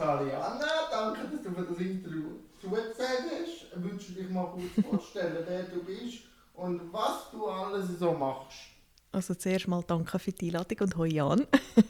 Arianna, danke, dass du mir das Interview zugesagt hast. Ich wünsche dich mal kurz vorstellen, wer du bist und was du alles so machst. Also zuerst mal danke für die Einladung und hoi Jan.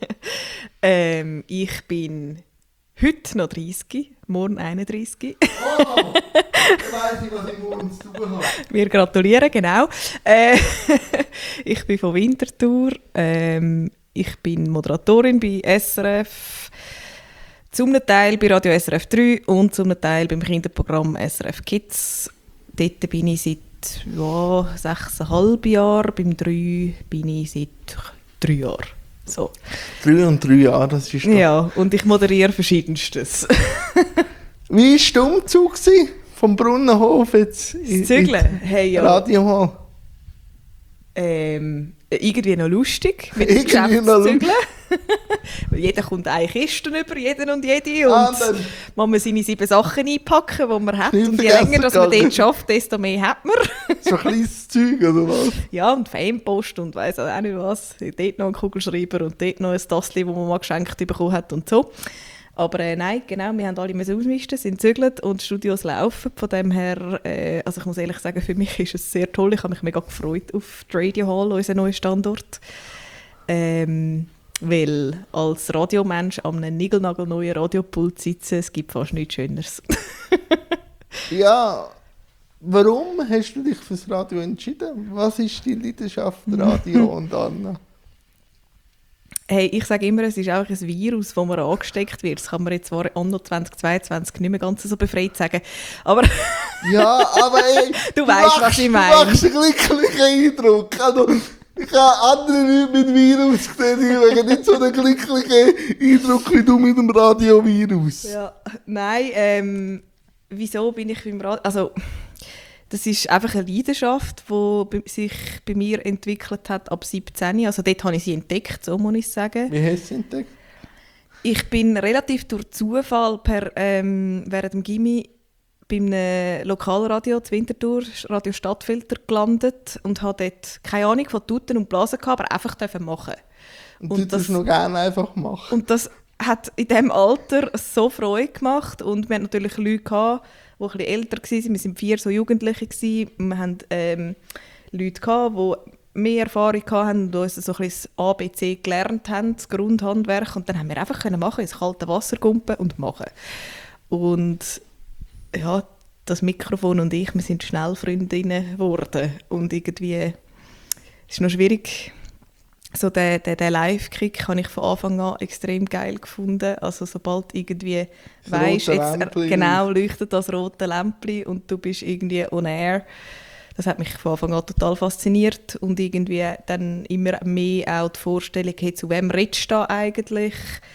Ich bin heute noch 30, morgen 31. Oh, ich weiss nicht, was ich morgen zu tun habe. Wir gratulieren, genau. Ich bin von Winterthur. Ich bin Moderatorin bei SRF. Zum Teil bei Radio SRF 3 und zum Teil beim Kinderprogramm SRF Kids. Dort bin ich seit 6,5 Jahren. Beim 3 bin ich seit 3 Jahren. So. 3 und 3 Jahre, das ist doch... Ja, und ich moderiere Verschiedenstes. Wie war der Umzug vom Brunnenhof jetzt in Hey, ja. Radio? Irgendwie noch lustig, mit dem Geschäft zu zügeln. Jeder kommt eine Kiste über, jeder und jede. Und dann man muss seine 7 Sachen einpacken, die man hat. Nicht Und je vergessen, länger dass man gell? dort schafft, desto mehr hat man. So ein kleines Zeug, oder was? Ja, und Fanpost und weiss auch nicht was. Dort noch ein Kugelschreiber und dort noch ein Tassli, das man mal geschenkt bekommen hat und so. Aber nein, genau, wir haben alle ausmisten, sind gezügelt und die Studios laufen. Von dem her, also ich muss ehrlich sagen, für mich ist es sehr toll. Ich habe mich mega gefreut auf die Radio Hall, unseren neuen Standort. Weil als Radiomensch an einem niegelnagelneuen Radiopult sitzen, es gibt fast nichts Schöneres. Ja, warum hast du dich für das Radio entschieden? Was ist die Leidenschaft Radio und Anna? Hey, ich sage immer, es ist auch ein Virus, das man angesteckt wird. Das kann man jetzt zwar anno 2022 nicht mehr ganz so befreit sagen, aber Ja, aber ey, du weißt, was ich meine. Du machst einen glücklichen Eindruck. Also, ich habe andere Leute mit Virus gesehen, die machen nicht so einen glücklichen Eindruck wie du mit dem Radiovirus. Ja, nein, wieso bin ich beim Radio? Also, das ist einfach eine Leidenschaft, die sich bei mir entwickelt hat ab 17. Also dort habe ich sie entdeckt, so muss ich sagen. Wie hast du sie entdeckt? Ich bin relativ durch Zufall während dem Gymi bei einem Lokalradio zu Winterthur, Radio Stadtfilter, gelandet und habe dort keine Ahnung von Tuten und Blasen gehabt, aber einfach machen. Und das noch gerne einfach machen. Und das hat in diesem Alter so Freude gemacht und wir hatten natürlich Leute gehabt, die ein bisschen älter waren. Wir waren 4 so Jugendliche. Wir hatten Leute gehabt, die mehr Erfahrung hatten und uns so ein bisschen das ABC gelernt haben, das Grundhandwerk. Und dann haben wir einfach machen, ins kalte Wasser gumpen und machen. Und ja, das Mikrofon und ich, wir sind schnell Freundinnen geworden. Und irgendwie ist es noch schwierig. So den Live-Kick habe ich von Anfang an extrem geil gefunden. Also sobald irgendwie weisst, jetzt genau leuchtet das rote Lämpchen und du bist irgendwie on air. Das hat mich von Anfang an total fasziniert und irgendwie dann immer mehr auch die Vorstellung, hey, zu wem redest du da eigentlich?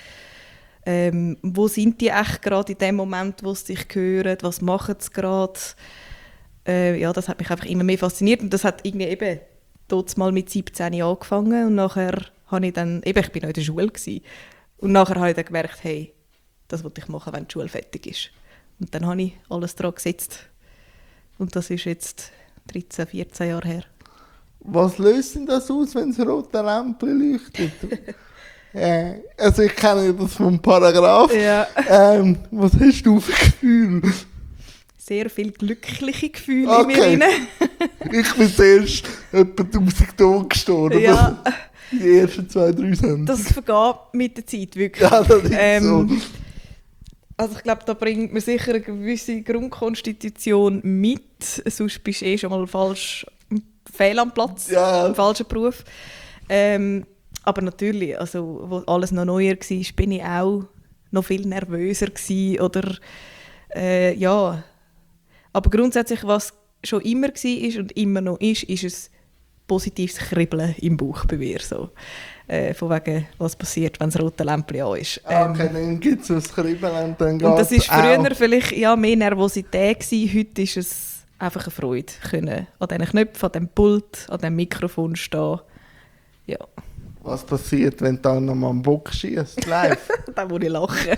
Wo sind die echt gerade in dem Moment, wo sie dich hören? Was machen sie gerade? Ja, das hat mich einfach immer mehr fasziniert und das hat irgendwie eben dort mal mit 17 angefangen und nachher habe ich dann, ich bin noch in der Schule gewesen, und nachher habe ich dann gemerkt, hey, das wollte ich machen, wenn die Schule fertig ist. Und dann habe ich alles daran gesetzt. Und das ist jetzt 13, 14 Jahre her. Was löst denn das aus, wenn das rote Lämpchen leuchtet? Also ich kenne das vom Paragraph. Ja. Was hast du für Gefühle? Sehr viele glückliche Gefühle in mir rein. Ich bin zuerst etwa 1000 Tage gestorben. Ja. Die ersten 2, 3 Sendungen. Das vergeht mit der Zeit, wirklich. Ja, das ist so. Also ich glaube, da bringt man sicher eine gewisse Grundkonstitution mit. Sonst bist du schon mal falsch fehl am Platz, Ja. im falschen Beruf. Aber natürlich, also, wo alles noch neuer war, bin ich auch noch viel nervöser gewesen, oder ja. Aber grundsätzlich, was schon immer war und immer noch ist ein positives Kribbeln im Bauch bei mir. So. Von wegen, was passiert, wenn das rote Lämpchen an ist. Okay, dann gibt es ein Kribbeln und dann geht und das es war früher vielleicht ja, mehr Nervosität gewesen. Heute ist es einfach eine Freude, können an diesen Knöpfen, an diesem Pult, an diesem Mikrofon stehen. Ja. Was passiert, wenn du dann nochmal am Bock schießt, live? Da muss ich lachen.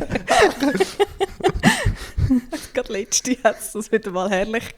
Gerade letzte hat es das wieder mal herrlich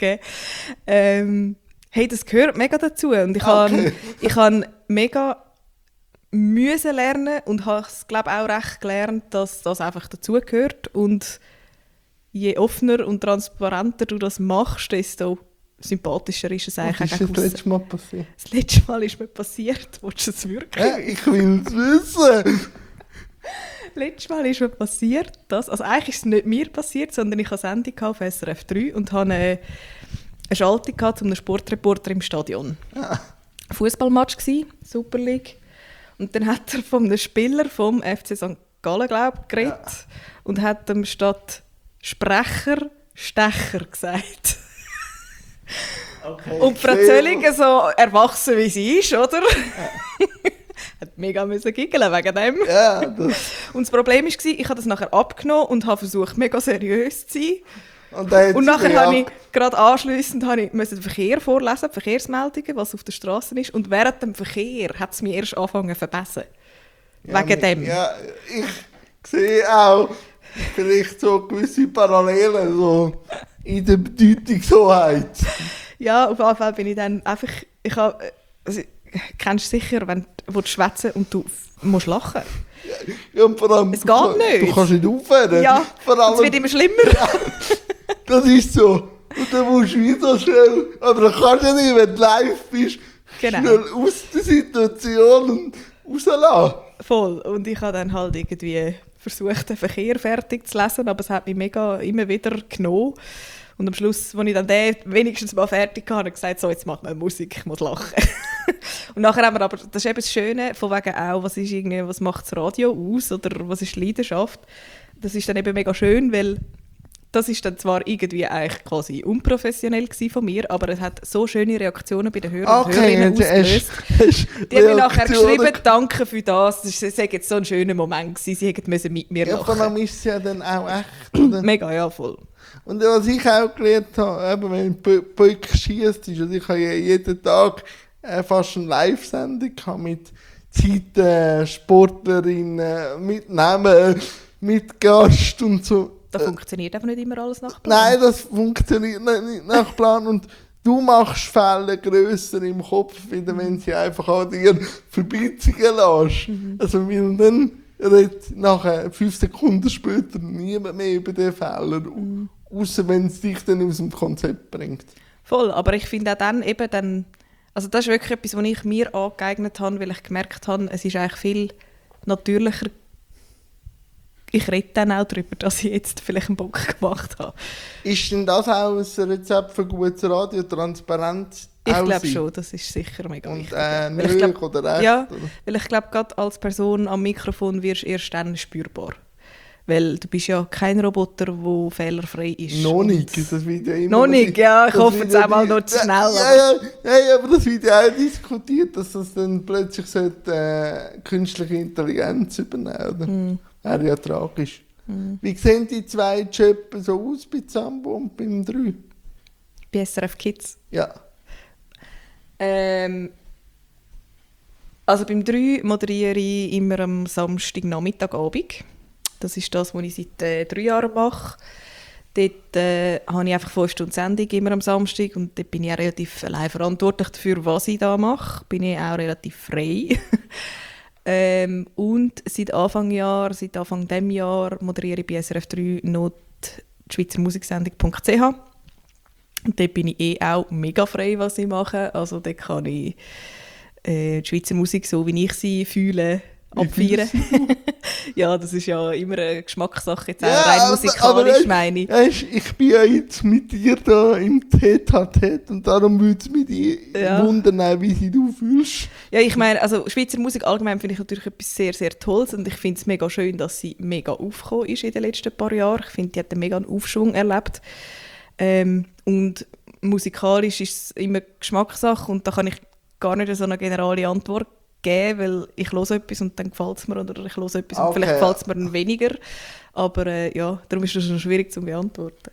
gegeben. Hey, das gehört mega dazu. Und ich habe mega müssen lernen und habe es, glaube auch recht gelernt, dass das einfach dazugehört. Und je offener und transparenter du das machst, desto sympathischer ist es Was eigentlich. ist das letzte Mal passiert? Das letzte Mal ist mir passiert. Willst du es wirklich? Ich will es wissen. Letztes Mal ist mir passiert, also eigentlich ist es nicht mir passiert, sondern ich hatte eine Sendung auf SRF 3 und hatte eine Schaltung zu einem Sportreporter im Stadion. Fußballmatch gsi, Super League. Und dann hat er von einem Spieler vom FC St. Gallen, glaube ich, geredet und hat ihm statt Sprecher Stecher gesagt. Okay, und Frau Zölling so erwachsen wie sie ist, oder? Hat mega giggeln wegen dem. Ja, das. Und das Problem war, ich habe das nachher abgenommen und habe versucht, mega seriös zu sein. Und nachher habe ich gerade anschliessend den Verkehr vorlesen, die Verkehrsmeldungen, was auf der Straße ist. Und während dem Verkehr hat es mich erst angefangen zu verbessern. Wegen dem. Ja, ich sehe auch vielleicht so gewisse Parallelen so in der Bedeutungshoheit. Ja, auf jeden Fall bin ich dann einfach... Kennst du sicher, wenn du schwätzen und du musst lachen. Ja, und vor allem, es geht nicht. Du kannst nicht aufhören. Ja, vor allem, es wird immer schlimmer. Ja, das ist so. Und dann musst du wieder schnell, aber dann kannst du nicht, wenn du live bist, schnell aus der Situation und rauslassen. Voll. Und ich habe dann halt irgendwie versucht, den Verkehr fertig zu lesen, aber es hat mich mega immer wieder genommen. Und am Schluss, als ich dann den wenigstens mal fertig hatte, habe ich gesagt, so, jetzt macht man Musik, ich muss lachen. Und nachher haben wir aber, das ist eben das Schöne, von wegen auch, was macht das Radio aus oder was ist die Leidenschaft. Das ist dann eben mega schön, weil das ist dann zwar irgendwie eigentlich quasi unprofessionell von mir, aber es hat so schöne Reaktionen bei den Hörern und Hörerinnen ausgelöst. Die haben mir nachher geschrieben, danke für das, es war jetzt so ein schöner Moment gewesen, sie hätten mit mir lachen. Ja, vor allem ist es ja dann auch echt, oder? Mega, ja, voll. Und was ich auch gelernt habe, eben, wenn Böck schiesst, ist, also ich habe jeden Tag fast eine Live-Sendung mit Zeiten, Sportlerinnen, mit Namen, mit Gast und so. Da funktioniert einfach nicht immer alles nach Plan. Nein, das funktioniert nicht nach Plan. Und du machst Fälle grösser im Kopf, wieder, wenn sie einfach an dir vorbeiziehen lässt. Also, weil dann redet nachher 5 Sekunden später niemand mehr über den Fehler. Außer wenn es dich dann aus dem Konzept bringt. Voll, aber ich finde auch dann, also das ist wirklich etwas, was ich mir angeeignet habe, weil ich gemerkt habe, es ist eigentlich viel natürlicher. Ich rede dann auch darüber, dass ich jetzt vielleicht einen Bock gemacht habe. Ist denn das auch ein Rezept für gutes Radio, Transparenz? Ich glaube schon, das ist sicher mega wichtig. Und oder echt? Ja, oder? weil ich glaube, gerade als Person am Mikrofon wirst du erst dann spürbar. Weil du bist ja kein Roboter, der fehlerfrei ist. Noch nicht, das wird ja immer... Noch nicht, ja, ich hoffe jetzt auch mal noch zu schnell. Ja, aber das wird ja auch diskutiert, dass das dann plötzlich künstliche Intelligenz übernehmen sollte. Wäre ja tragisch. Wie sehen die 2 Jobs so aus bei Zambo und beim 3? Bei SRF Kids? Ja. Also beim 3 moderiere ich immer am Samstagnachmittagabend. Das ist das, was ich seit 3 Jahren mache. Dort habe ich einfach 5 Stunden Sendung immer am Samstag und dort bin ich auch relativ allein verantwortlich dafür, was ich da mache. Bin ich auch relativ frei. Und seit Anfang diesem Jahr moderiere ich bei SRF 3 noch die schweizermusiksendung.ch. Und dort bin ich auch mega frei, was ich mache. Also dort kann ich die Schweizer Musik, so wie ich sie fühle, abfeiern. Ja, das ist ja immer eine Geschmackssache, jetzt auch rein musikalisch, meine ich. Ich bin ja jetzt mit dir da im Tête-à-Tête und darum würde es mich wundern, wie sie du fühlst. Ja, ich meine, also Schweizer Musik allgemein finde ich natürlich etwas sehr, sehr Tolles und ich finde es mega schön, dass sie mega aufgekommen ist in den letzten paar Jahren. Ich finde, die hat einen mega Aufschwung erlebt. Und musikalisch ist es immer Geschmackssache und da kann ich gar nicht so eine generelle Antwort geben, weil ich höre etwas und dann gefällt es mir oder ich höre etwas und vielleicht gefällt es mir dann weniger. Aber ja, darum ist das schon schwierig zu beantworten.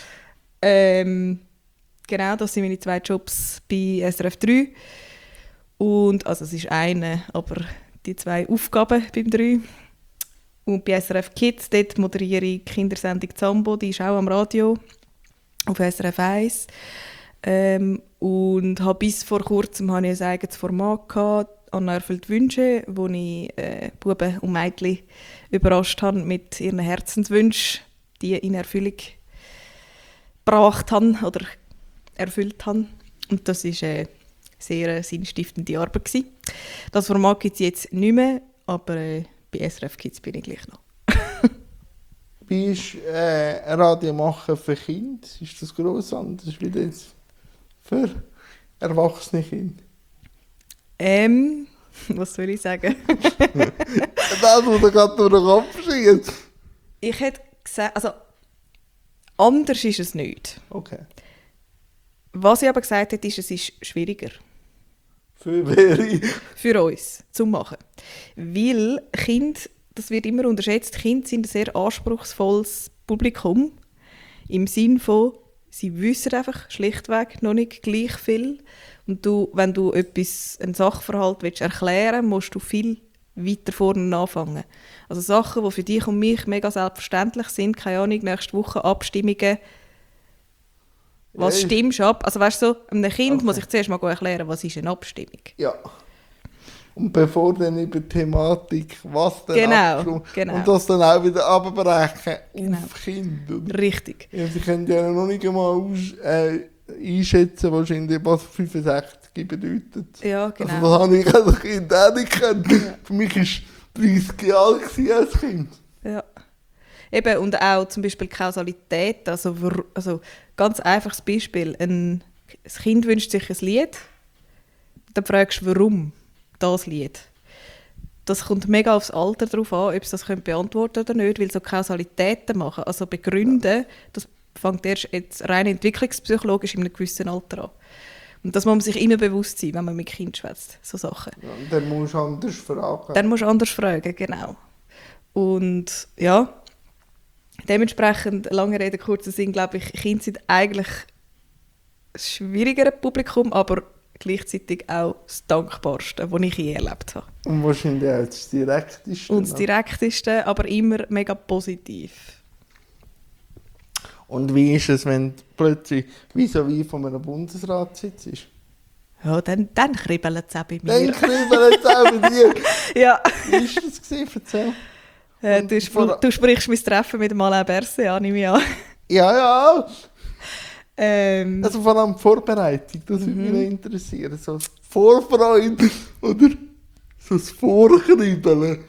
Genau, das sind meine 2 Jobs bei SRF 3. Und, also es ist eine, aber die 2 Aufgaben beim 3. Und bei SRF Kids, dort moderiere ich die Kindersendung Zambo, die ist auch am Radio, auf SRF 1. Und habe bis vor kurzem ein eigenes Format gehabt, Anna erfüllt Wünsche, wo ich Buben und Mädchen überrascht habe mit ihren Herzenswünschen, die in Erfüllung gebracht haben oder erfüllt haben. Und das war eine sehr sinnstiftende Arbeit gewesen. Das Format gibt es jetzt nicht mehr, aber bei SRF Kids bin ich gleich noch. Wie ist Radio machen für Kinder? Ist das gross anders wie das für erwachsene Kinder? Was soll ich sagen? Das, was du gerade durch den Kopf schießt. Ich hätte gesagt, also anders ist es nicht. Okay. Was ich aber gesagt habe, ist, es ist schwieriger. Für wer? Für uns, zum Machen. Weil Kinder, das wird immer unterschätzt, Kinder sind ein sehr anspruchsvolles Publikum. Im Sinne von, sie wissen einfach schlichtweg noch nicht gleich viel. Und wenn du einen Sachverhalt erklären willst, musst du viel weiter vorne anfangen. Also Sachen, die für dich und mich mega selbstverständlich sind, keine Ahnung, nächste Woche Abstimmungen. Was stimmst du ab? Also weißt du, so, einem Kind muss ich zuerst mal erklären, was ist eine Abstimmung. Ja. Und bevor dann über die Thematik, was dann genau. und das dann auch wieder abbrechen Genau. auf Kinder. Richtig. Ja, sie können ja noch nicht einmal einschätzen, wahrscheinlich, was 65 bedeutet. Ja, genau. Also das habe ich als Kind auch nicht gekannt. Ja. Für mich war 30 Jahre als Kind. Ja. Eben, und auch zum Beispiel Kausalität. Also ganz einfaches Beispiel. Das Kind wünscht sich ein Lied. Dann fragst du, warum das Lied. Das kommt mega aufs Alter drauf an, ob es das beantworten oder nicht, weil so Kausalitäten machen, also begründen, das fängt erst jetzt rein entwicklungspsychologisch in einem gewissen Alter an. Und das muss man sich immer bewusst sein, wenn man mit Kindern schwätzt, so Sachen. Ja, dann musst du anders fragen. Dann musst du anders fragen, genau. Und ja, dementsprechend, lange Rede, kurzer Sinn, glaube ich, Kinder sind eigentlich ein schwierigeres Publikum, aber gleichzeitig auch das Dankbarste, das ich je erlebt habe. Und wahrscheinlich auch das Direkteste. Und das Direkteste, aber immer mega positiv. Und wie ist es, wenn du plötzlich wie von einem Bundesrat sitzt? Ja, dann kribbelt es auch bei mir. Dann kribbelt es auch bei dir. Ja. Wie war das gewesen? Erzähl. Du sprichst mein Treffen mit dem Alain Berset an, nehme ich an. Ja. Also vor allem die Vorbereitung, das würde mich interessieren. So das Vorfreude oder so das Vorkribbeln.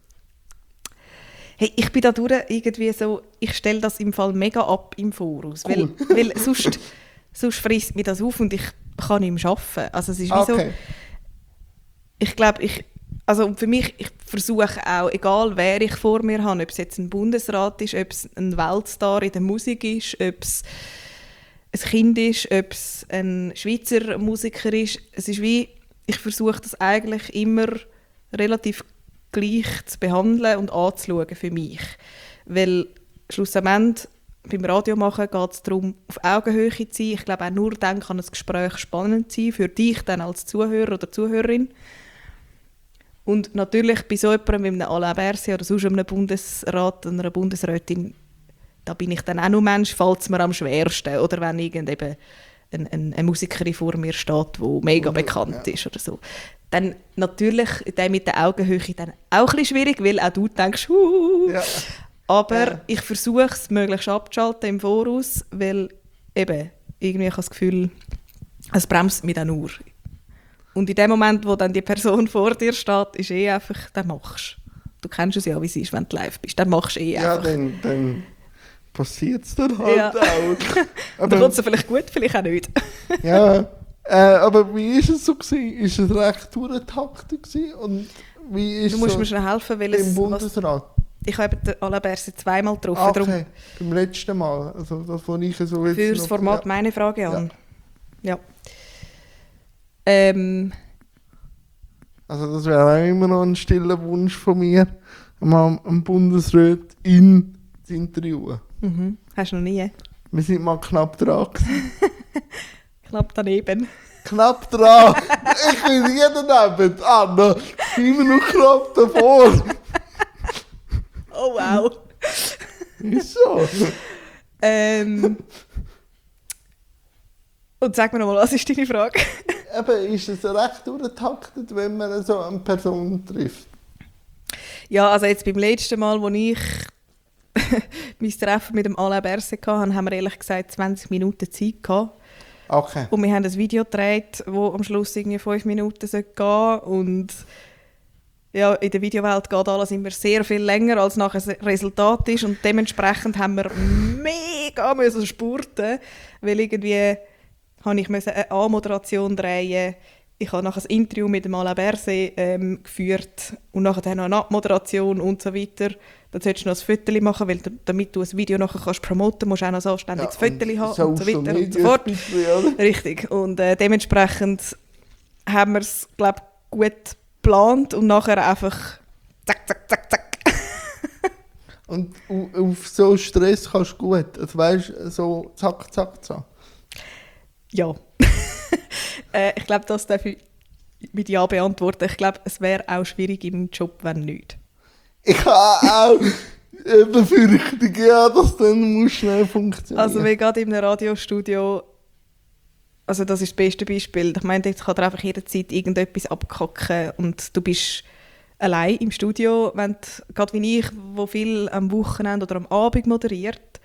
Hey, ich bin da durch irgendwie so, ich stelle das im Fall mega ab im Voraus. Cool. Weil sonst frisst mich das auf und ich kann nicht mehr arbeiten. Also es ist wie so, ich glaube, für mich, ich versuche auch, egal wer ich vor mir habe, ob es jetzt ein Bundesrat ist, ob es ein Weltstar in der Musik ist, ob es ein Kind ist, ob es ein Schweizer Musiker ist. Es ist wie, ich versuche das eigentlich immer relativ gleich zu behandeln und anzuschauen für mich. Weil schlussendlich beim Radio machen geht es darum, auf Augenhöhe zu sein. Ich glaube, auch nur dann kann ein Gespräch spannend sein, für dich dann als Zuhörer oder Zuhörerin. Und natürlich bei so jemandem wie einem Alain Berset oder sonst einem Bundesrat oder einer Bundesrätin, da bin ich dann auch noch Mensch, fällt es mir am schwersten. Oder wenn eine Musikerin vor mir steht, die mega bekannt ist oder so. Dann natürlich der mit der Augenhöhe dann auch ein bisschen schwierig, weil auch du denkst, ja. Aber ich versuche es möglichst abzuschalten im Voraus, weil eben irgendwie habe ich das Gefühl, es bremst mich dann nur. Und in dem Moment, wo dann die Person vor dir steht, ist einfach, dann machst du. Du kennst es ja, wie es ist, wenn du live bist. Dann machst du einfach. Ja, dann passiert es dann halt auch. Aber dann kommt es vielleicht gut, vielleicht auch nicht. Ja, aber wie war es so gewesen? Ist es recht durchgetaktet gewesen? Und wie ist du musst so mir schon helfen, weil im Bundesrat? Ich habe den Alain Berset zweimal getroffen. Ah, okay, beim letzten Mal. Also das, was ich so jetzt für das Format meine Frage an. Ja. Also das wäre auch immer noch ein stiller Wunsch von mir, mal einen Bundesrat zu interviewen. Mhm. Hast du noch nie? Wir sind mal knapp dran gewesen. Knapp daneben. Knapp dran! Ich bin nie daneben, Anna. Immer noch knapp davor. Oh wow. Wieso? Und sag mir nochmal, was ist deine Frage? eben, ist es recht durchgetaktet, wenn man so eine Person trifft? Ja, also jetzt beim letzten Mal, als ich mein Treffen mit dem Alain Berset hatte, haben wir ehrlich gesagt 20 Minuten Zeit gehabt. Okay. Und wir haben ein Video gedreht, das am Schluss irgendwie 5 Minuten gehen sollte. Und ja, in der Videowelt geht alles immer sehr viel länger, als nachher das Resultat ist. Und dementsprechend haben wir mega müssen spurten, weil irgendwie habe ich eine A-Moderation drehen. Ich habe nachher ein Interview mit dem Alain Berset geführt und nachher noch eine Abmoderation und so weiter. Dann solltest du noch ein Foto machen, weil damit du ein Video nachher kannst promoten musst, du auch noch ein anständiges Foto haben und so weiter und so fort. Richtig. Und dementsprechend haben wir es, glaube ich, gut geplant und nachher einfach zack, zack, zack, zack. Und auf so Stress kannst du gut, also weißt du, so zack, zack, zack. Ja. Ich glaube, das darf ich mit Ja beantworten. Ich glaube, es wäre auch schwierig im Job, wenn nicht. Ich habe auch Befürchtung, ja, dass dann schnell funktionieren. Also wie gerade in einem Radiostudio, also das ist das beste Beispiel. Ich meine, jetzt kann dir einfach jederzeit irgendetwas abkacken und du bist allein im Studio, wenn gerade wie ich, wo viel am Wochenende oder am Abend moderiert,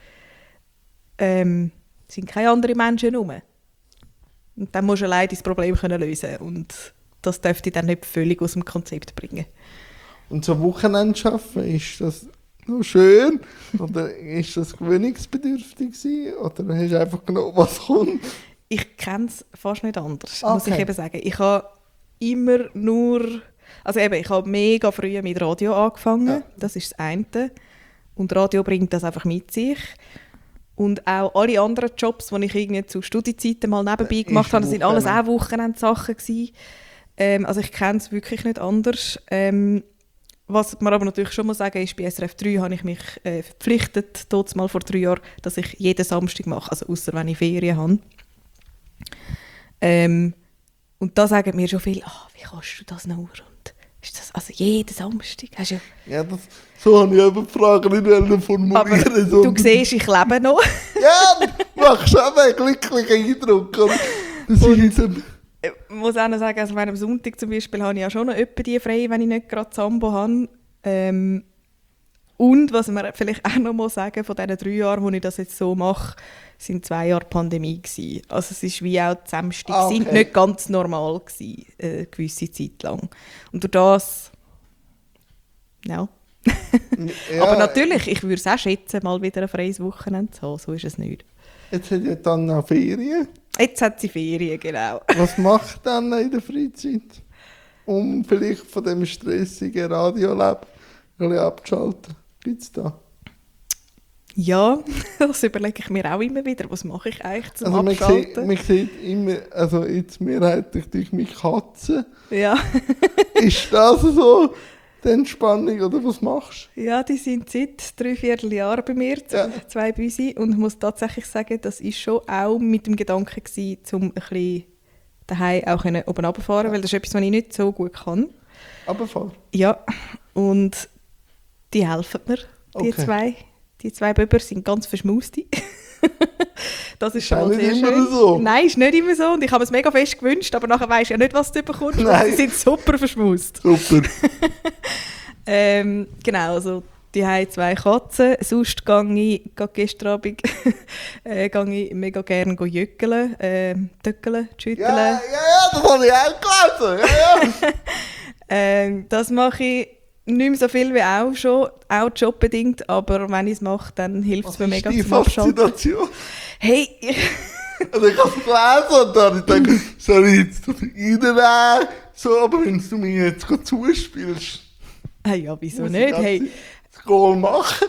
sind keine anderen Menschen herum. Und dann musst du allein dein Problem lösen und das dürfte dann nicht völlig aus dem Konzept bringen. Und so Wochenende arbeiten, ist das noch schön? Oder ist das gewöhnungsbedürftig gewesen? Oder hast du einfach genommen, was kommt? Ich kenne es fast nicht anders, Okay. muss ich eben sagen. Ich habe immer nur... Also eben, ich habe mega früh mit Radio angefangen, ja. Das ist das eine. Und Radio bringt das einfach mit sich. Und auch alle anderen Jobs, die ich irgendwie zu Studiezeiten mal nebenbei gemacht habe, das sind alles auch Wochenendsachen gewesen. Also ich kenne es wirklich nicht anders. Was man aber natürlich schon mal sagen ist, bei SRF 3 habe ich mich verpflichtet, dort mal vor 3 Jahren, dass ich jeden Samstag mache, also ausser wenn ich Ferien habe. Und da sagen mir schon viele, wie kannst du das nur? Und ist das also jeden Samstag? Hast du ja, so habe ich eben die Frage nicht formulieren. Aber du siehst, ich lebe noch. Ja, du machst auch einen glücklichen Eindruck. Ich muss auch noch sagen, also am Sonntag zum Beispiel habe ich ja schon noch etwa die frei, wenn ich nicht gerade Sambo habe. Und was man vielleicht auch noch mal sagen, von diesen 3 Jahren, wo ich das jetzt so mache, sind 2 Jahre Pandemie gewesen. Also es ist wie auch die Samstage sind nicht ganz normal gewesen, eine gewisse Zeit lang. Und durch das, ja. Ja. Aber natürlich, ich würde es auch schätzen, mal wieder ein freies Wochenende zu haben. So ist es nicht. Jetzt hat ja dann noch Ferien. Jetzt hat sie Ferien, genau. Was macht dann in der Freizeit, um vielleicht von dem stressigen Radioleben ein bisschen abzuschalten? Gibt es da? Ja, das überlege ich mir auch immer wieder. Was mache ich eigentlich zum Abschalten? Man sieht immer, also jetzt mehrheitlich durch meine Katze. Ja. Ist das so die Entspannung oder was machst du? Ja, die sind seit 3/4 Jahren bei mir, 2 Büsi. Und ich muss tatsächlich sagen, das war schon auch mit dem Gedanken gewesen, um ein bisschen daheim auch oben runterfahren, weil das ist etwas, was ich nicht so gut kann. Runterfahren? Ja, und die helfen mir, die zwei. Die 2 Böber sind ganz verschmuste. Das ist schon sehr schön. So. Nein, ist nicht immer so. Und ich habe es mega fest gewünscht, aber nachher weisst du ja nicht, was du bekommst. Sie sind super verschmust. Super. Genau, also die haben 2 Katzen. Sonst gehe ich, gerade gestern Abend, gehe ich mega gerne jöckeln, töckeln, schütteln. Ja, das habe ich auch gelesen. Ja. Das mache ich nicht mehr so viel wie auch schon, auch jobbedingt, aber wenn ich es mache, dann hilft es mir mega zum Abschalten. Faszination? Hey! Also ich habe es gelesen und dann habe ich gedacht, soll ich jetzt reinnehmen? So, aber wenn du mir jetzt zuspielst... Ja, wieso nicht? Hey. Das Goal machen.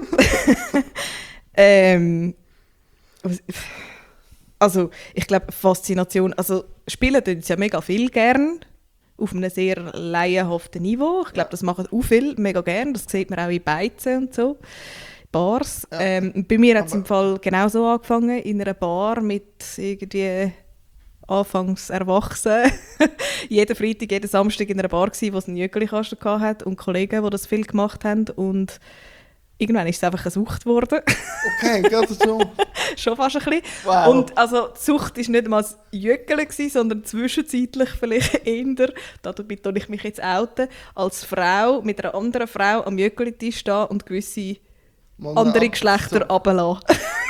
Also, ich glaube, Faszination... Also, spielen tun sie ja mega viel gern. Auf einem sehr laienhaften Niveau. Ich glaube, das machen auch viele mega gern. Das sieht man auch in Beizen und so. Bars. Ja. Bei mir hat es im Fall genau so angefangen. In einer Bar mit irgendwie anfangs erwachsen. Jeden Freitag, jeden Samstag in einer Bar gsi, wo es einen Jöckeli-Kasten hatte und Kollegen, die das viel gemacht haben. Und irgendwann ist es einfach eine Sucht geworden. Okay, gerade so. Schon fast ein bisschen. Wow. Und also die Sucht war nicht einmal das Jöckeln, sondern zwischenzeitlich vielleicht eher, dabei tue ich mich jetzt outen, als Frau mit einer anderen Frau am Jöckeltisch stehen und gewisse andere Geschlechter runterlassen.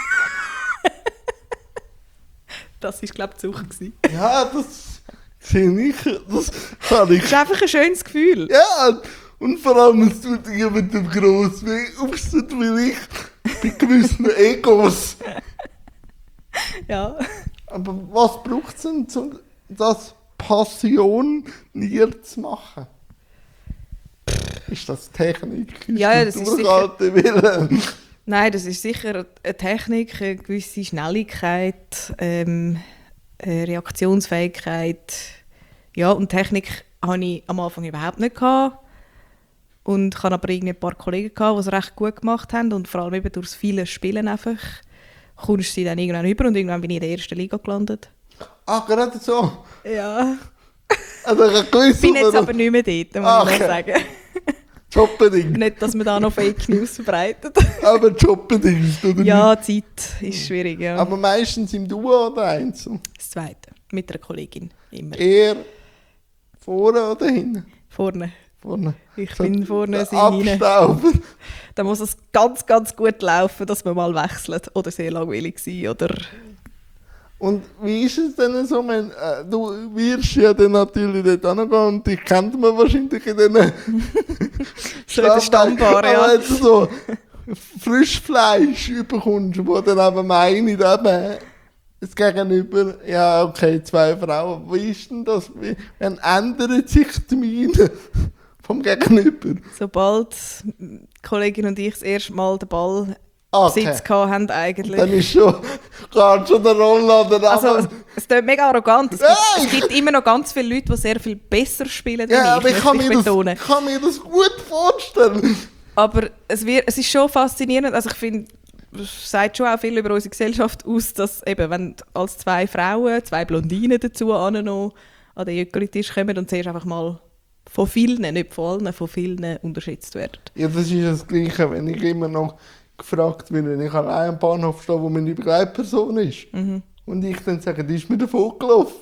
Das war, glaube ich, die Sucht gewesen. Ja, das sehe ich. Das kann ich. Das ist einfach ein schönes Gefühl. Ja, und vor allem, es tut dir mit dem grossen Weg aufstehen, wie ich bei gewissen Egos. Ja. Aber was braucht es denn, um das Passion nie zu machen? Ist das Technik? Ist Ja, das ist Durchhalten Willen? Nein, das ist sicher eine Technik, eine gewisse Schnelligkeit, Reaktionsfähigkeit. Ja, und Technik hatte ich am Anfang überhaupt nicht gehabt. Und ich hatte aber irgendwie ein paar Kollegen, die es recht gut gemacht haben. Und vor allem eben durch das viele Spielen einfach kommst du sie dann irgendwann über. Und irgendwann bin ich in der ersten Liga gelandet. Ah, gerade so? Ja. Also ich bin jetzt aber nicht mehr dort, muss ich noch sagen. Jobbedingt. Nicht, dass man da noch Fake News verbreitet. Aber jobbedingt, oder Ja, nicht? Zeit ist schwierig, ja. Aber meistens im Duo oder Einzel? Das Zweite, mit einer Kollegin, immer. Eher vorne oder hinten? Vorne. Vorne. Ich bin vorne, sie hinten. Abstauber. Da muss es ganz, ganz gut laufen, dass man mal wechselt. Oder sehr langweilig sein, oder... Und wie ist es denn so, wenn du wirst ja dann natürlich dort hingehen und dich kennt man wahrscheinlich in diesen so in der Stammbar, ja. Aber wenn du so Frischfleisch überkommst, wo dann eben meine, eben das Gegenüber, ja okay, 2 Frauen, wie ist denn das? Wie ändert sich die Mine vom Gegenüber? Sobald die Kollegin und ich das erste Mal den Ball Okay. Besitz hatten eigentlich. Dann ist schon, geht schon der Rollladen Also, es klingt mega arrogant. Ja, Es gibt immer noch ganz viele Leute, die sehr viel besser spielen ja, als aber ich kann betonen. mir das gut vorstellen. Aber es ist schon faszinierend. Also ich finde, es sagt schon auch viel über unsere Gesellschaft aus, dass eben, wenn als 2 Frauen, 2 Blondinen dazu noch an den Jöckeltisch kommen und zuerst einfach mal von vielen, nicht von allen, von vielen unterschätzt werden. Ja, das ist das Gleiche, wenn ich immer noch gefragt werde, wenn ich allein am Bahnhof stehe, wo meine Begleitperson ist. Und ich dann sage, die ist mir davon gelaufen.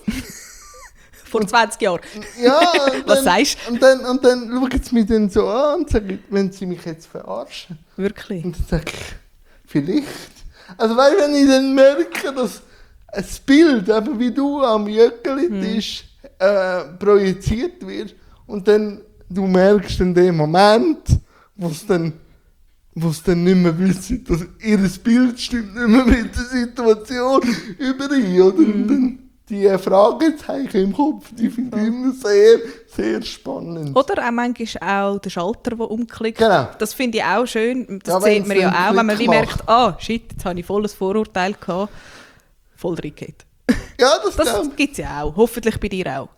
Vor 20 Jahren. Ja, und Was dann, sagst du? Und dann schauen sie mich dann so an und sagen, wenn sie mich jetzt verarschen. du? Wirklich? Und dann sage ich, vielleicht. Also weil wenn ich dann merke, dass ein Bild, eben wie du am Jöckeltisch projiziert wird und dann du merkst in dem Moment, wo es dann nicht mehr wissen, dass ihr Bild stimmt nicht mehr mit der Situation überein, oder? Und dann die Fragezeichen im Kopf, die finde ich immer sehr, sehr spannend. Oder auch manchmal auch der Schalter, der umklickt. Genau. Das finde ich auch schön. Das Ja, sieht man ja auch, wenn man Klick wie merkt, shit, jetzt habe ich volles Vorurteil gehabt. Voll reingeht. Ja, das gibt es ja auch. Hoffentlich bei dir auch.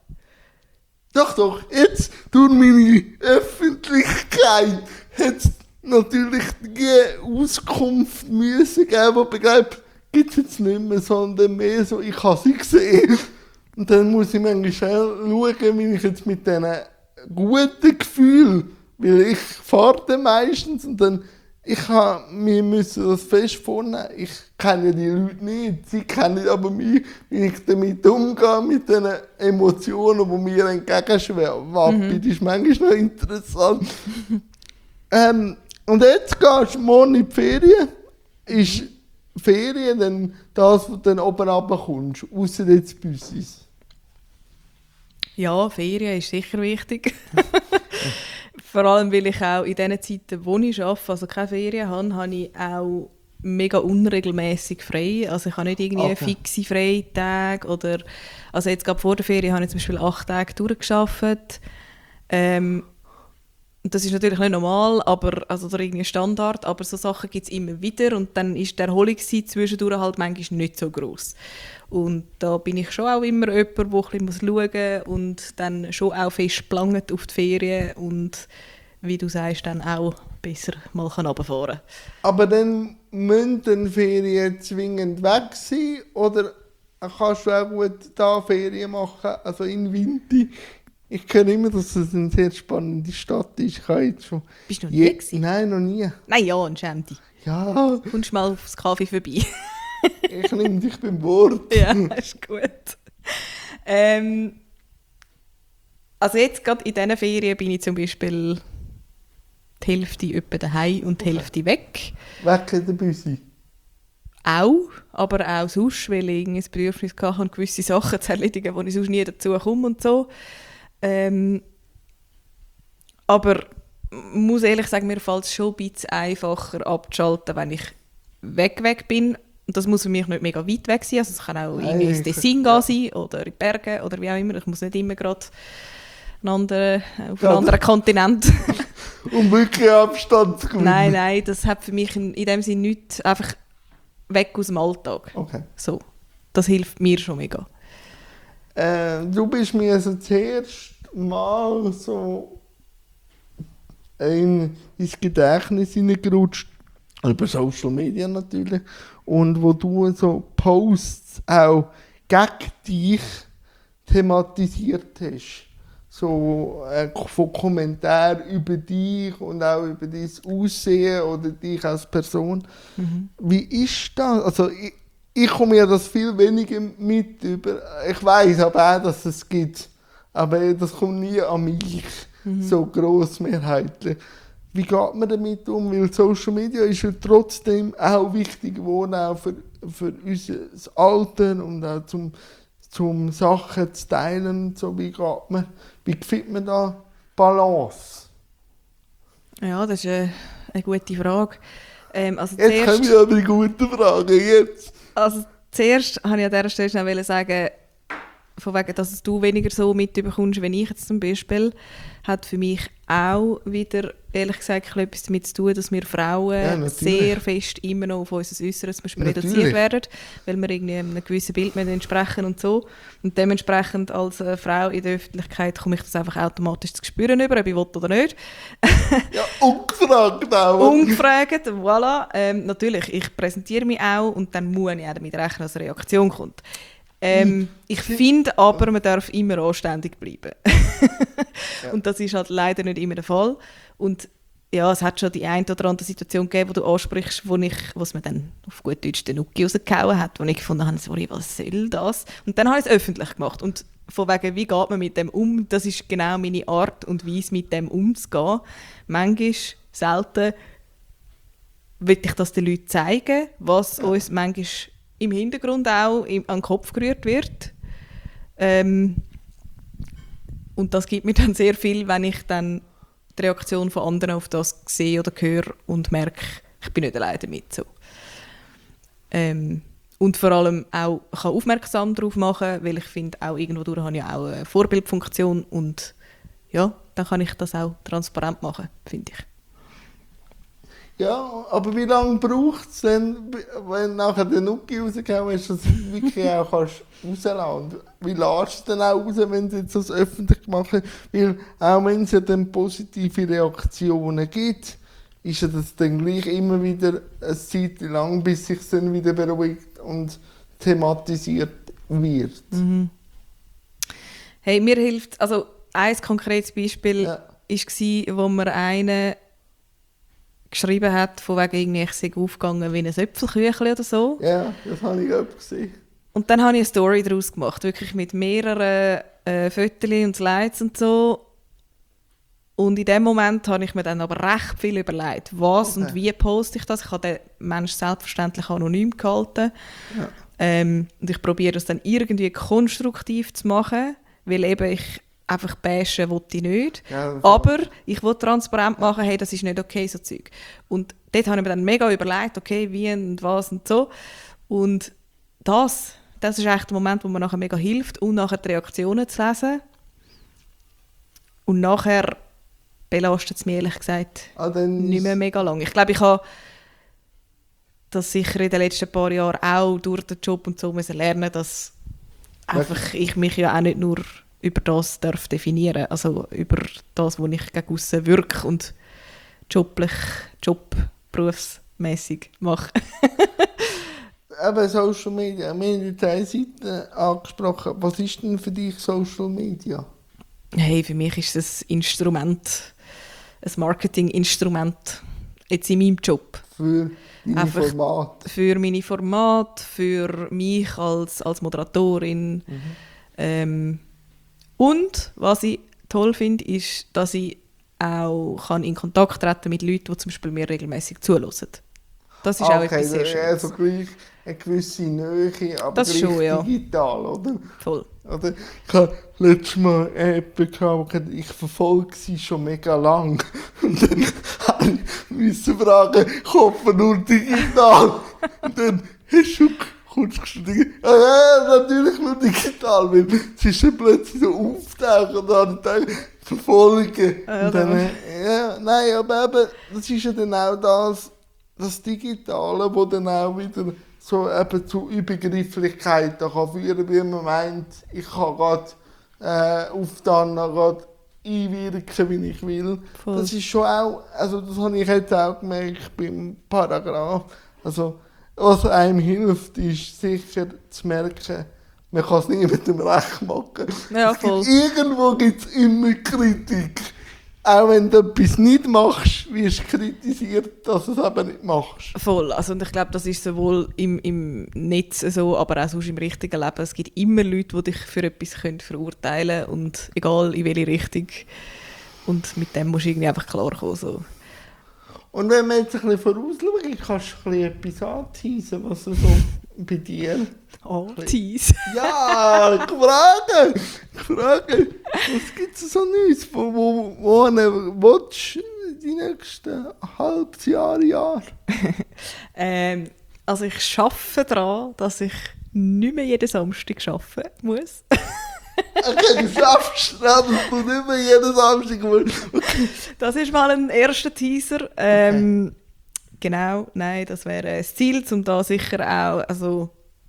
Doch, jetzt durch meine Öffentlichkeit hat es natürlich die Auskunft müssen geben, die begreift, gibt es jetzt nicht mehr, sondern mehr so, ich habe sie gesehen. Und dann muss ich manchmal schauen, wie ich jetzt mit diesen guten Gefühlen, weil ich fahre dann meistens und dann, wir müssen das fest vornehmen, ich kenne die Leute nicht, sie kennen aber mich, wie ich damit umgehe, mit den Emotionen, die mir entgegenschwappen. Das ist manchmal noch interessant. Und jetzt gehst du morgen in die Ferien. Ist Ferien dann das, wo du dann oben runterkommst, ausser jetzt Büssis? Ja, Ferien ist sicher wichtig. Vor allem, weil ich auch in den Zeiten, wo ich arbeite, also keine Ferien habe ich auch mega unregelmäßig frei. Also ich habe nicht irgendwie fixe Freitage oder... Also jetzt gerade vor der Ferien habe ich zum Beispiel 8 Tage durchgearbeitet. Das ist natürlich nicht normal, aber, also oder irgendwie Standard, aber so Sachen gibt es immer wieder und dann ist die Erholungszeit zwischendurch halt manchmal nicht so gross. Und da bin ich schon auch immer jemand, der ein bisschen schauen muss und dann schon auch fest planget auf die Ferien und wie du sagst, dann auch besser mal runterfahren kann. Aber dann müssen die Ferien zwingend weg sein oder kannst du auch gut da Ferien machen, also in Winter Ich höre immer, dass es eine sehr spannende Stadt ist. Ich habe jetzt schon Bist du noch nie gewesen? Nein, noch nie. Nein, ja, ein Schämti. Ja, Kommst mal aufs Kaffee vorbei. ich nehme dich beim Wort. Ja, ist gut. Also jetzt gerade in diesen Ferien bin ich zum Beispiel die Hälfte etwa daheim und die Hälfte weg. Weg in der Büsi. Auch, aber auch sonst, weil ich ein Bedürfnis hatte, gewisse Sachen zu erledigen, wo ich sonst nie dazu komme und so. Aber muss ehrlich sagen, mir fällt es schon ein bisschen einfacher abzuschalten, wenn ich weg bin. Und das muss für mich nicht mega weit weg sein. Also es kann auch irgendwie ins Tessin gehen sein oder in die Berge oder wie auch immer. Ich muss nicht immer gerade auf einen anderen Kontinent. Um wirklich Abstand zu gewinnen. Nein, das hat für mich in dem Sinne nichts, einfach weg aus dem Alltag. Okay. So, das hilft mir schon mega. Du bist mir also zuerst mal so ins Gedächtnis hineingerutscht, über Social Media natürlich, und wo du so Posts auch gegen dich thematisiert hast. So von Kommentaren über dich und auch über dein Aussehen oder dich als Person. Mhm. Wie ist das? Also ich komme ja das viel weniger mit über. Ich weiß aber auch, dass es gibt. Aber das kommt nie an mich, so grossmehrheitlich. Wie geht man damit um? Weil Social Media ist ja trotzdem auch wichtig geworden, auch für unser Alter und auch zum Sachen zu teilen. So, wie findet man da Balance? Ja, das ist eine gute Frage. Also Jetzt kommen wir aber die guten Fragen. Jetzt. Also zuerst wollte ich an dieser Stelle schnell sagen, von wegen, dass du weniger so mitbekommst, wie ich jetzt zum Beispiel, hat für mich auch wieder, ehrlich gesagt, etwas damit zu tun, dass wir Frauen sehr fest immer noch auf unser Äußeres zum Beispiel reduziert werden, weil wir irgendwie einem gewissen Bild entsprechen und so. Und dementsprechend als Frau in der Öffentlichkeit komme ich das einfach automatisch zu spüren über, ob ich will oder nicht. Ja, ungefragt auch. Ungefragt, voilà. Natürlich, ich präsentiere mich auch und dann muss ich auch damit rechnen, dass eine Reaktion kommt. Ich finde aber, man darf immer anständig bleiben. Ja. Und das ist halt leider nicht immer der Fall. Und ja, es hat schon die eine oder andere Situation gegeben, wo du ansprichst, wo es mir dann auf gut Deutsch den Nuki rausgehauen hat, wo ich gefunden habe, sorry, was soll das? Und dann habe ich es öffentlich gemacht. Und von wegen, wie geht man mit dem um, das ist genau meine Art und Weise, mit dem umzugehen. Manchmal, selten, will ich das den Leuten zeigen, was uns manchmal im Hintergrund auch an den Kopf gerührt wird. Und das gibt mir dann sehr viel, wenn ich dann die Reaktion von anderen auf das sehe oder höre und merke, ich bin nicht allein damit. So. Und vor allem auch kann aufmerksam darauf machen, weil ich finde, auch irgendwo durch habe ich auch eine Vorbildfunktion und ja, dann kann ich das auch transparent machen, finde ich. Ja, aber wie lange braucht es denn, wenn nachher der Nuki rausgehauen ist, dass du wirklich auch rauslassen kannst? Wie lässt du es dann auch raus, wenn du jetzt das öffentlich machst? Weil auch wenn es ja dann positive Reaktionen gibt, ist ja das dann gleich immer wieder eine Zeit lang, bis sich dann wieder beruhigt und thematisiert wird. Mhm. Hey, mir hilft, also ein konkretes Beispiel war, wo mir einer geschrieben hat, von wegen irgendwie, ich sei aufgegangen wie ein Äpfelküchli oder so. Ja, das habe ich auch gesehen. Und dann habe ich eine Story daraus gemacht, wirklich mit mehreren Fotos und Slides und so. Und in dem Moment habe ich mir dann aber recht viel überlegt, was und wie poste ich das. Ich habe den Menschen selbstverständlich anonym gehalten. Ja. Und ich probiere das dann irgendwie konstruktiv zu machen, weil eben ich einfach bashen wollte ich nicht. Ja, aber ich will transparent machen, hey, das ist nicht okay, so Zeug. Und dort habe ich mir dann mega überlegt, okay, wie und was und so. Und das ist echt der Moment, wo mir nachher mega hilft, und nachher die Reaktionen zu lesen. Und nachher belastet es mich ehrlich gesagt nicht mehr mega lang. Ich glaube, ich habe das sicher in den letzten paar Jahren auch durch den Job und so müssen lernen, dass einfach ich mich ja auch nicht nur über das darf definieren, also über das, was ich gegen aussen wirke und berufsmässig mache. Eben Social Media, wir haben die 2 Seiten angesprochen. Was ist denn für dich Social Media? Hey, für mich ist das Instrument, ein Marketinginstrument, jetzt in meinem Job. Für deine Einfach Formate. Für meine Formate, für mich als Moderatorin. Und was ich toll finde, ist, dass ich auch in Kontakt treten mit Leuten, die zum Beispiel mir regelmäßig zuhören. Das ist auch etwas sehr Schönes. Also gleich eine gewisse Nähe, aber Das gleich schon, ja. digital, oder? Voll. Oder ich habe letztes Mal jemanden gehabt, ich verfolge sie schon mega lang. Und dann musste ich fragen, kommt man nur digital? Und dann hast du kurz geschrieben, ja, natürlich nur digital, weil sie ist dann plötzlich so auftaucht und dann habe ich gedacht, verfolgen. Ja, Und dann, ja, nein, aber eben, das ist ja dann auch das Digitale, wo dann auch wieder so eben zu Übergrifflichkeiten kann führen, wie man meint, ich kann gerade auf dann gerade einwirken, wie ich will. Voll. Das ist schon auch, also das habe ich jetzt auch gemerkt beim Paragraph. Also was einem hilft, ist sicher zu merken, man kann es niemandem recht machen. Ja, voll. Irgendwo gibt es immer Kritik. Auch wenn du etwas nicht machst, wirst du kritisiert, dass du es eben nicht machst. Voll. Also, und ich glaube, das ist sowohl im Netz so, aber auch sonst im richtigen Leben. Es gibt immer Leute, die dich für etwas verurteilen können. Und egal in welche Richtung. Und mit dem musst du irgendwie einfach klarkommen. So. Und wenn man jetzt ein bisschen vorausschaut, kannst du ein bisschen etwas anteasen, was du so bei dir... Tease. Ja, ich frage, was gibt es so Neues, wo du willst, die nächsten halbes Jahr? Also ich arbeite daran, dass ich nicht mehr jeden Samstag arbeiten muss. Okay, du schaffst daran, dass du nicht mehr jeden Samstag musst. Okay. Das ist mal ein erster Teaser. Okay. Genau, nein, das wäre das Ziel, um da sicher auch... Also,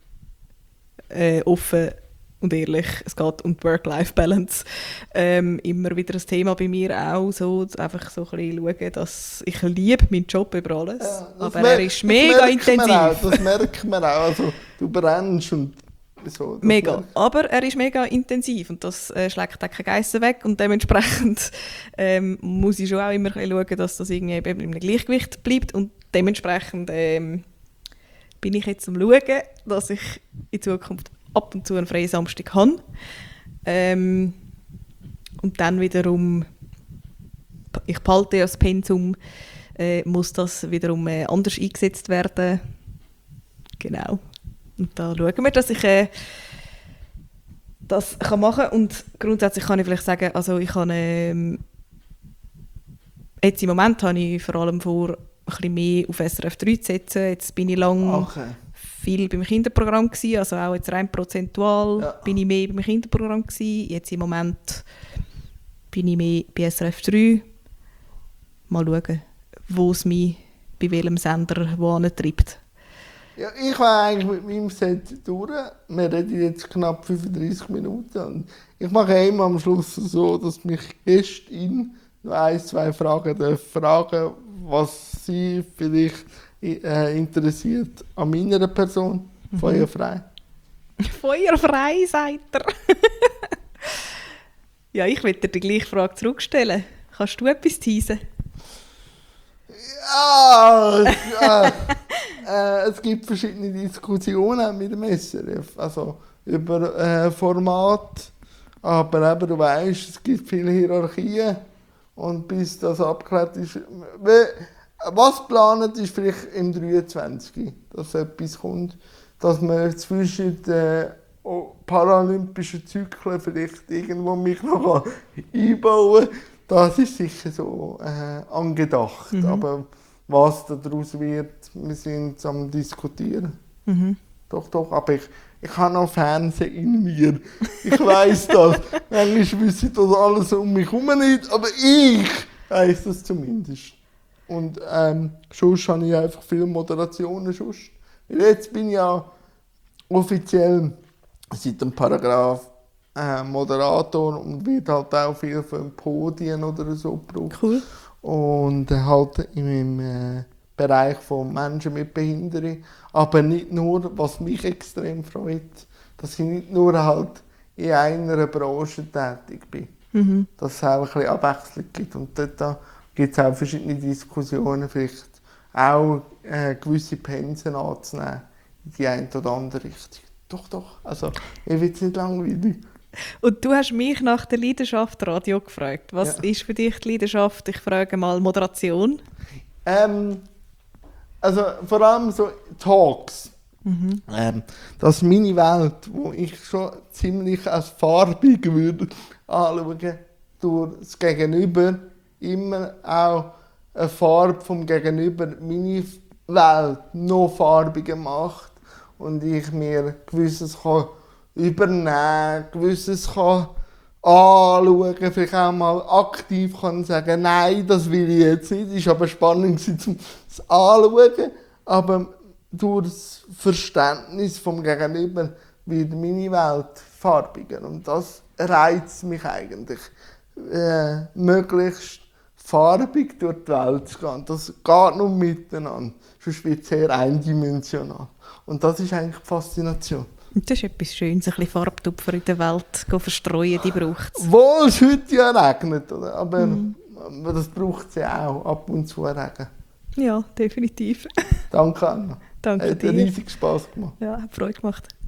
offen und ehrlich, es geht um die Work-Life-Balance. Immer wieder ein Thema bei mir auch, so, einfach so ein bisschen schauen, dass ich liebe meinen Job über alles, Ja, aber er ist mega intensiv. Das merkt man auch, also du brennst und so. Mega, aber er ist mega intensiv und das schlägt auch keine Geissen weg und dementsprechend muss ich schon auch immer ein bisschen schauen, dass das irgendwie eben in einem Gleichgewicht bleibt und dementsprechend bin ich jetzt am Schauen, dass ich in Zukunft ab und zu einen freien Samstag habe. Und dann wiederum, ich behalte ja das Pensum, muss das wiederum anders eingesetzt werden. Genau. Und da schauen wir, dass ich das machen kann. Und grundsätzlich kann ich vielleicht sagen, also ich habe jetzt im Moment habe ich vor allem vor, ein bisschen mehr auf SRF 3 zu setzen. Jetzt bin ich lange viel beim Kinderprogramm gewesen, also auch jetzt rein prozentual bin ich mehr beim Kinderprogramm gewesen. Jetzt im Moment bin ich mehr bei SRF 3. Mal schauen, wo es mich bei welchem Sender wohin treibt. Ja, ich war eigentlich mit meinem Set durch. Wir reden jetzt knapp 35 Minuten. Und ich mache immer am Schluss so, dass mich Gäste noch 1-2 Fragen fragen, was sie vielleicht interessiert an meiner Person. Feuerfrei. Feuerfrei, sagt er. Ja, ich will dir die gleiche Frage zurückstellen. Kannst du etwas teasen? Ja, es gibt verschiedene Diskussionen mit dem SRF. Also über Format. Aber eben, du weißt, es gibt viele Hierarchien. Und bis das abgeklärt ist, was geplant ist, vielleicht im 23, dass etwas kommt, dass man zwischen den paralympischen Zyklen vielleicht irgendwo mich noch einbauen kann. Das ist sicher so angedacht. Aber was daraus wird, wir sind am Diskutieren. Doch, aber ich habe noch Fernsehen in mir. Ich weiss das. Manchmal wissen das alles um mich herum nicht, aber ich weiss das zumindest. Und sonst habe ich einfach viele Moderationen. Sonst. Jetzt bin ich ja offiziell seit dem Paragraph Moderator und wird halt auch viel für Podien oder so gebraucht. Cool. Und halt im Bereich von Menschen mit Behinderung. Aber nicht nur, was mich extrem freut, dass ich nicht nur halt in einer Branche tätig bin. Dass es auch ein bisschen Abwechslung gibt. Und dort gibt es auch verschiedene Diskussionen, vielleicht auch gewisse Pensen anzunehmen in die eine oder andere Richtung. Doch. Also, mir wird es nicht langweilig. Und du hast mich nach der Leidenschaft Radio gefragt. Was ist für dich die Leidenschaft? Ich frage mal Moderation. Also vor allem so Talks. Das ist meine Welt, wo ich schon ziemlich als farbig würde anschauen, durch das Gegenüber immer auch eine Farbe vom Gegenüber meine Welt noch farbiger macht und ich mir Gewisses kann übernehmen, Gewisses kann anschauen, vielleicht auch mal aktiv kann sagen, nein, das will ich jetzt nicht. Es war aber spannend, zum Anschauen, aber durch das Verständnis vom Gegenüber wird meine Welt farbiger und das reizt mich eigentlich, möglichst farbig durch die Welt zu gehen. Das geht nur miteinander, sonst wird es sehr eindimensional. Und das ist eigentlich die Faszination. Und das ist etwas Schönes, ein bisschen Farbtupfer in der Welt verstreuen, die braucht es. Obwohl es heute ja regnet, oder? Aber das braucht es ja auch, ab und zu Regen. Ja, definitiv. Danke, Anna. Danke Hat dir. riesig Spass gemacht. Ja, hat Freude gemacht.